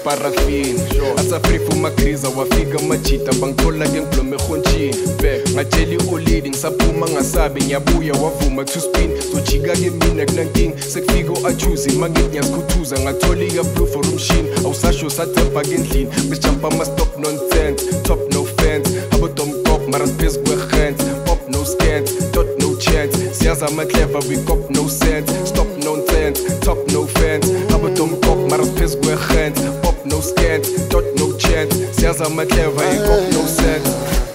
neparafini asafrifu magriza wafika majita bangithola ke ngiblome ehontshini ngatshela i-olidi ngisaphuma ngasabe ngiyabuya wavuma to spin sojika ke mina kunankinga sekufika o-achuzi mangithi ngiyasikhuthuza ngathola ika-blue for umshini awusasho sathebha ke endlini besijampa ama-stop nonsense top no fence abodomkop mara siphezu kwe-hands pop no scans dot no chance siyazi ama-clever we cop no sense stop nonsense top no fence abodomkop mara siphezu kwe-hands pop no scans dot no chance siyazi ama-clever we cop no sense.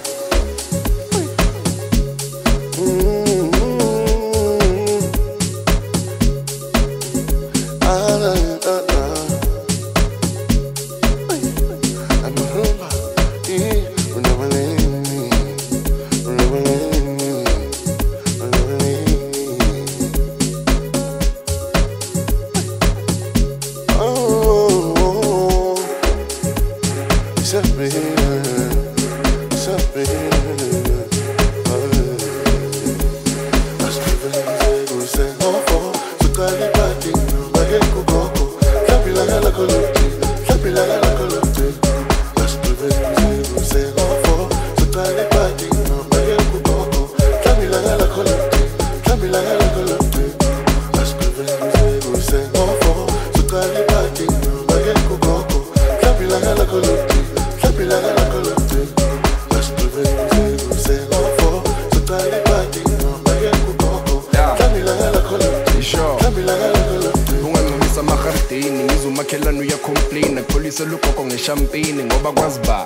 Makhelwane uyacomplain akupholisa lukoko ngeshampini ngoba kwazi ba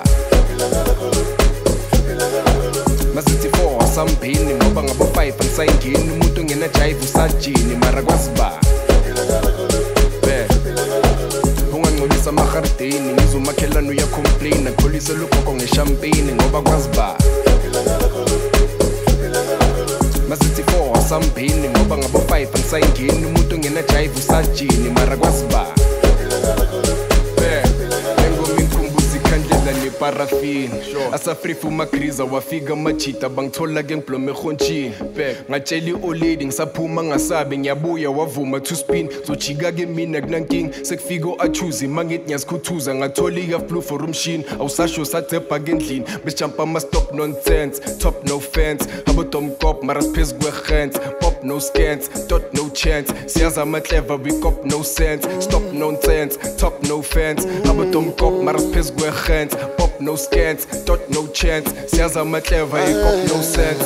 masithi 4 wasampini ngoba ngabo 5 angisayingeni umuntu ongena jive usajini mara kwazi ba ungangcolisa amahardini ngizumakhelwane uyacomplain akupholisa lukoko ngeshampini ngoba kwazi ba masithi 4 wasampini ngoba ngabo 5 angisayingeni umuntu ongena jive usajini mara kwazi ba parafini asafrifu magriza wafika majita bangithola ke ngiblome ehontshini ngatshela i-olidi ngisaphuma ngasabe ngiyabuya wavuma to spin sojika ke mina kunankinga sekufika o-achuzi mangithi ngiyasikhuthuza ngathola ika-blue for umshini awusasho sathebha ke endlini besijampa ama-stop nonsense top no fence abodomkop mara siphezu kwe-hands pop no scans dot no chance siyazi ama-clever we cop no sense stop nonsense top no fence abodomkop mara siphezu kwe-hands pop no scans dot no chance siyazi ama-clever we cop no sense.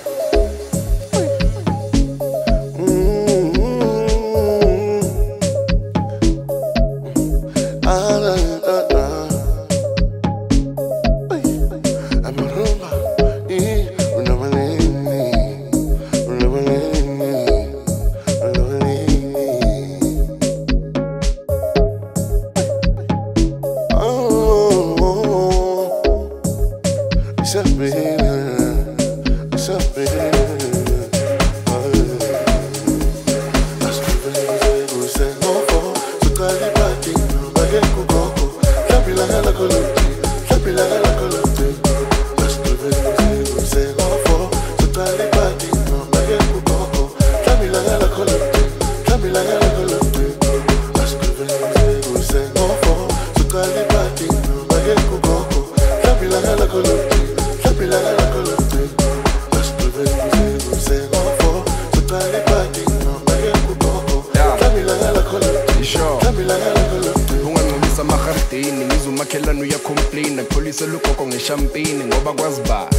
Makhelwane uyacomplain akupholisa lukoko ngeshampini ngoba kwazi ba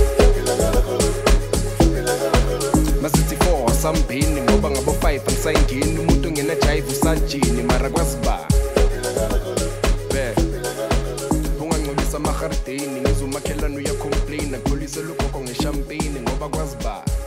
masithi 4 wasampini ngoba ngabo 5 angisayingeni umuntu ongena jive usajini mara kwazi ba ungangcolisa amahardini ngizumakhelwane uyacomplain akupholisa lukoko ngeshampini ngoba kwazi ba